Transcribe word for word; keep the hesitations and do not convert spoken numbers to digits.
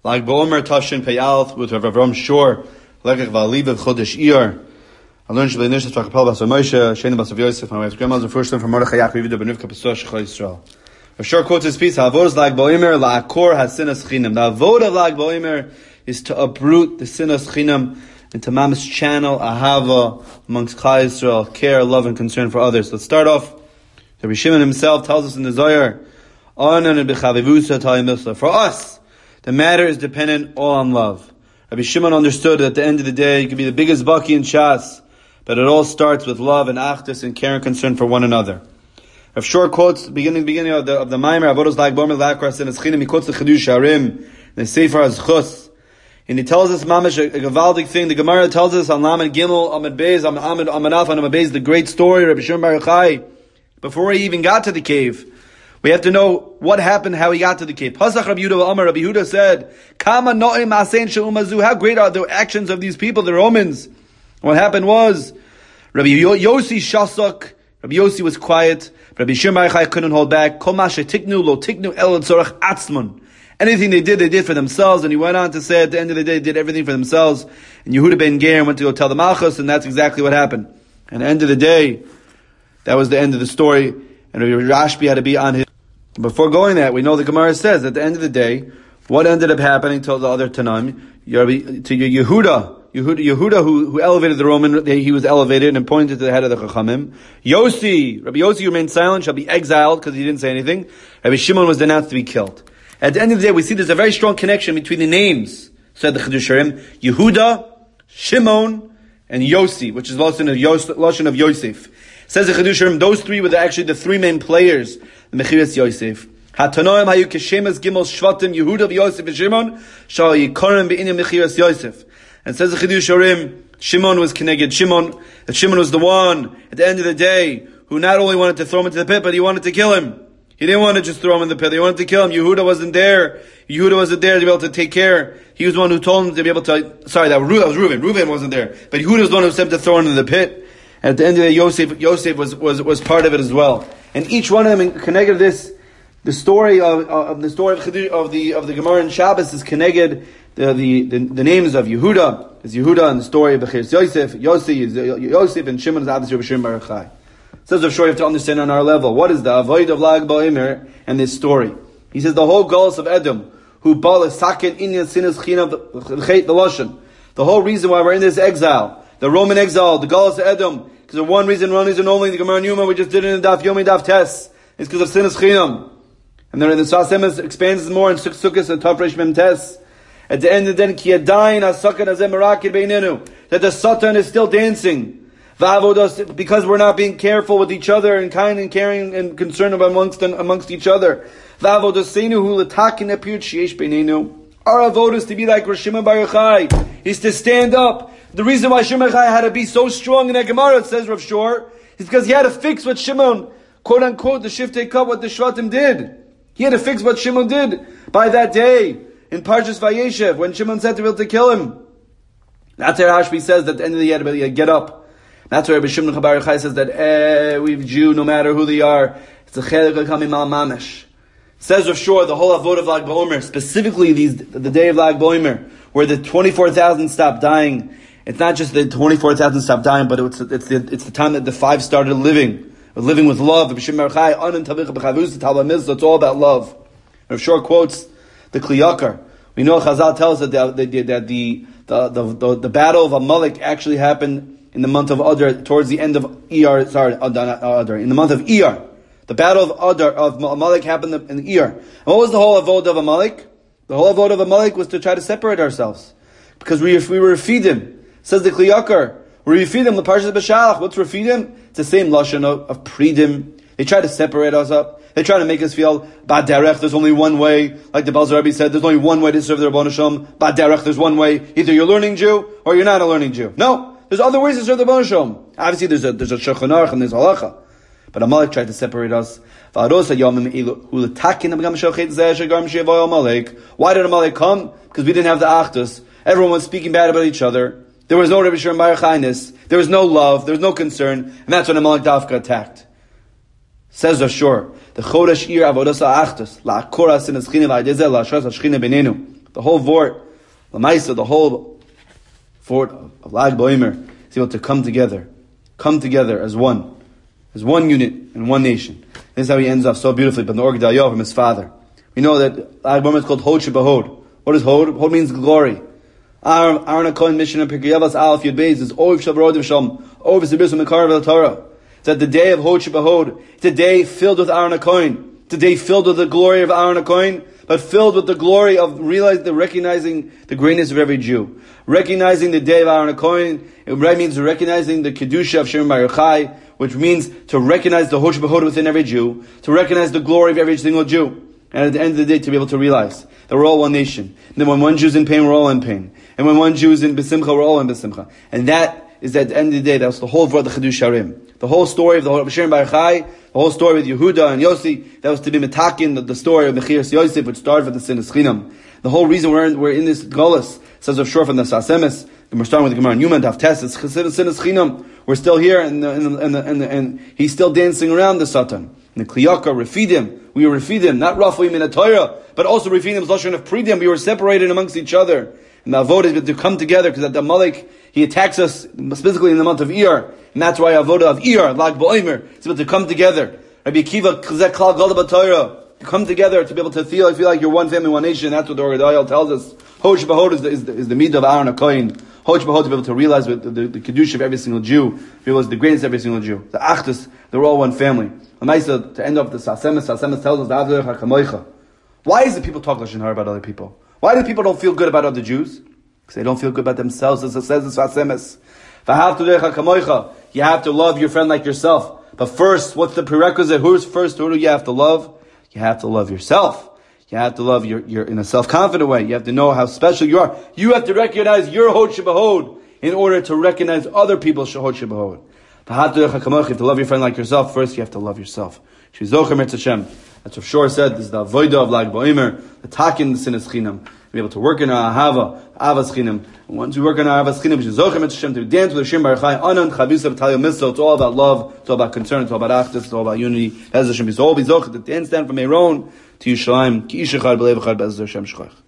Like Bo'omer Tashin Peyalth with Rav Avram Shor, Lekach V'Aliv Chodesh Iyar. I learned Shabbat Nishas V'Chapel B'Asar Moshe, Sheni B'Asar Yosef, my wife's grandmother, the first one from Mordechai Yaakov Yehuda Benivka Pesach Shechol Yisrael. Rav Shor quotes his piece, Ha'avod is like Bo'omer, La'akor HaSinas Chinam. The Avod of like Bo'omer is to uproot the Sinas Chinam and to mamish channel Ahava amongst Klal Yisrael, care, love, and concern for others. Let's start off. Rabbi Shimon himself tells us in the Zohar, for us, the matter is dependent all on love. Rabbi Shimon understood that at the end of the day, you can be the biggest baki in Shas, but it all starts with love and achdus and care and concern for one another. Rav Shor quotes the beginning, beginning of the of the Maimer, Avodos Lag Bo'omer La'akor HaSinas Chinam. He quotes the Chidush Harim, the Sefer HaZchus, and he tells us mamish a, a gavaldik thing. The Gemara tells us on Lamed Gimel, Amud Beis, Amud Amud Alf, and Amud Beis, the great story. Rabbi Shimon Bar Yochai, before he even got to the cave, we have to know what happened, how he got to the cave. Pasach Rabbi Yehuda Amar, Rabbi Yehuda said, Kama no'im asein she'umazu. How great are the actions of these people, the Romans? What happened was, Rabbi Yossi Shasok, Rabbi Yossi was quiet, Rabbi Shimon Bar Yochai couldn't hold back. Kol ma shetiknu lo tiknu el tzorach atzmon. Anything they did, they did for themselves, and he went on to say at the end of the day, they did everything for themselves. And Yehuda ben Ger went to go tell the Malchus, and that's exactly what happened. And at the end of the day, that was the end of the story, and Rashbi had to be on his... Before going that, we know the Gemara says, at the end of the day, what ended up happening to the other Tanaim, to Yehuda, Yehuda, Yehuda who, who elevated the Roman, he was elevated and pointed to the head of the Chachamim. Yossi, Rabbi Yossi remained silent, shall be exiled because he didn't say anything. Rabbi Shimon was denounced to be killed. At the end of the day, we see there's a very strong connection between the names, said the Chidush Harim, Yehuda, Shimon, and Yossi, which is Lashon of, Yos, Lashon of Yosef. Says the Chidush Harim, those three were the, actually the three main players, the Mechiras Yosef. Hatanoim hayu keshemas gimel shvatim Yehuda v'Yosef v'Shimon shal yikorim b'inyam Mechiras Yosef. And says the Chidush Harim, Shimon was connected. Shimon, that Shimon was the one, at the end of the day, who not only wanted to throw him into the pit, but he wanted to kill him. He didn't want to just throw him in the pit. He wanted to kill him. Yehuda wasn't there. Yehuda wasn't there to be able to take care. He was the one who told him to be able to, sorry, that was Reuven. Reuven wasn't there. But Yehuda was the one who said to throw him in the pit. And at the end of the day, Yosef, Yosef was, was, was part of it as well. And each one of them connected this, the story of, of the story of, of the, of the Gemara in Shabbos is connected, the, the, the, the names of Yehuda is Yehuda, and the story of Bechiras Yosef. Yossi is Yosef, and Shimon is obviously Rabbi Shimon Bar Yochai. Says of sure you have to understand on our level, what is the avoid of Lag Bo'omer and this story? He says the whole goals of Edom, who bala sakin inyan sinas chinav the lashon. The whole reason why we're in this exile, the Roman exile, the goals of Edom, because of one reason, one reason only, the Gemara Numa, we just did it in Daf Yomi Daf Tes, it's because of sinas chinam. And then the Sfas Emes expands more in Sukkos and Tafresh Mem Tes. At the end of the day, ki yadayin hasakan hazeh merakid beinenu, that the Satan is still dancing. Because we're not being careful with each other and kind and caring and concerned amongst amongst each other. Our avodah is to be like Rav Shimon Bar Yochai, is to stand up. The reason why Shimon Bar Yochai had to be so strong in that Gemara, it says Rav Shor, is because he had to fix what Shimon, quote unquote, the Shiftei Kav, what the Shvatim did. He had to fix what Shimon did by that day in Parshas Vayeshev when Shimon said to be able to kill him. That's why Rashbi says that at the end of the day, he had to be able to get up. That's why Rabbi Shimon Bar Yochai says that every Jew, no matter who they are, it's a chelik coming mal mamish. Says Rav Shor, the whole avodah of Lag Bo'omer, specifically these, the day of Lag Bo'omer, where the twenty-four thousand stopped dying. It's not just the twenty-four thousand stopped dying, but it's, it's, the, it's the time that the five started living, living with love. Rabbi Shimon Bar Yochai, it's all about love. Rav Shor quotes the Kli Yakar. We know Chazal tells us that the, that the, the, the, the, the battle of Amalek actually happened in the month of Adar, towards the end of Iyar, sorry, Adar, Adar, in the month of Iyar. The battle of Adar, of Amalek happened in Iyar. And what was the whole avodah of Amalek? The whole avodah of Amalek was to try to separate ourselves. Because we, we were Refidim. Says the Kli Yakar, we Refidim, the Parshas B'Shalach. What's Refidim? It's the same Lashon of, of Pridim. They try to separate us up. They try to make us feel, Bad Derech, there's only one way. Like the Balzer Rebbe said, there's only one way to serve the Rebbeinu Shalom. Bad Derech, there's one way. Either you're a learning Jew, or you're not a learning Jew. No. There's other ways to serve the Rebbeinu Shalom. Obviously, there's a there's a Shulchan Aruch and there's halacha, but Amalek tried to separate us. Why did Amalek come? Because we didn't have the Achdus. Everyone was speaking bad about each other. There was no Rabbi Shimon Bar Yochai. There was no love. There was no concern, and that's when Amalek Dafka attacked. Says Ashur, the Chodesh Ir Avodas Achdus, La Koras in Eschina Va'Dezel La Shas Ashchina Benenu. The whole Vort, the Maisa, the whole Fort of Lag B'Omer is able to come together. Come together as one. As one unit and one nation. This is how he ends off so beautifully, but the Or Gedalia from his father. We know that Lag B'Omer is called Hod Shebahod. What is Hod? Hod means glory. Aaron HaKohen mission of Pirkei Avos Aleph Yud Beis is Oiv Shabbarod V'Shalom. Oiv Zebis V'Mekarav El Torah. It's that the day of Hod Shebahod. It's a day filled with Aaron HaKohen. It's a day filled with the glory of Aaron HaKohen, but filled with the glory of realizing, the recognizing the greatness of every Jew. Recognizing the day of Aaron HaKohen, it means recognizing the Kedusha of Shimon Bar Yochai, which means to recognize the Hod Shebahod within every Jew, to recognize the glory of every single Jew. And at the end of the day, to be able to realize that we're all one nation. And then when one Jew is in pain, we're all in pain. And when one Jew is in Besimcha, we're all in Besimcha. And that is at the end of the day, that's the whole of the Chidush Harim. The whole story of the whole of Shimon Bar Yochai, the whole story with Yehuda and Yossi, that was to be metakin, the, the story of Mechiras Yosef, which started with the Sinas Chinam. The whole reason we're in, we're in this Golas, says of Shor from the Sasemis, and we're starting with the Gemara Newman, Taftes, it's Sinas Chinam. We're still here, and, and, and, and, and he's still dancing around the Satan. And the Kliyaka, Refidim, we were Refidim, not roughly in a Torah, but also Refidim, Zlashon of Pridim, we were separated amongst each other. And the Avodah is to come together, because at the Amalek, he attacks us, specifically in the month of Iyar, and that's why Avodah of Iyar, Lag B'Omer, is able to come together. Rabbi Akiva, Chazek Klal Gadol B'Torah, to come together, to be able to feel, feel like you're one family, one nation. That's what the Or Gedalia tells us. Hod Shebahod is the, is the, is the midah of Aaron HaKohen. Hod Shebahod to be able to realize the, the, the Kedusha of every single Jew, realize the greatness of every single Jew. The Achdus, they're all one family. Amaisa, to end off the Sasemis, Sasemis tells us, V'avdei HaKamoicha. Why is it people talk Lashon Hara about other people? Why do people don't feel good about other Jews? Because they don't feel good about themselves, as it says in Sasemis. V'avdei HaKamoicha. You have to love your friend like yourself. But first, what's the prerequisite? Who's first? Who do you have to love? You have to love yourself. You have to love your, your in a self-confident way. You have to know how special you are. You have to recognize your Hod Shebahod in order to recognize other people's Hod Shebahod. You have to love your friend like yourself. First, you have to love yourself. That's what Shor said. This is the Avodah of Lag B'Omer, the Takin, the Sinas Chinam. Be able to work in our Ahava, Avas Chinam. And once we work in our Avas Chinam, which is Zochem et Hashem, to dance with Hashem Bar Yochai, Anan, Chavisa, V'Talio Mitzvah. It's all about love. It's all about concern. It's all about Achdus. It's all about unity. Bez Hashem, it's all be Zochem to dance down from Aaron to Yerushalayim. Ki Ish Echad B'Lev Echad Bez Hashem Shechach.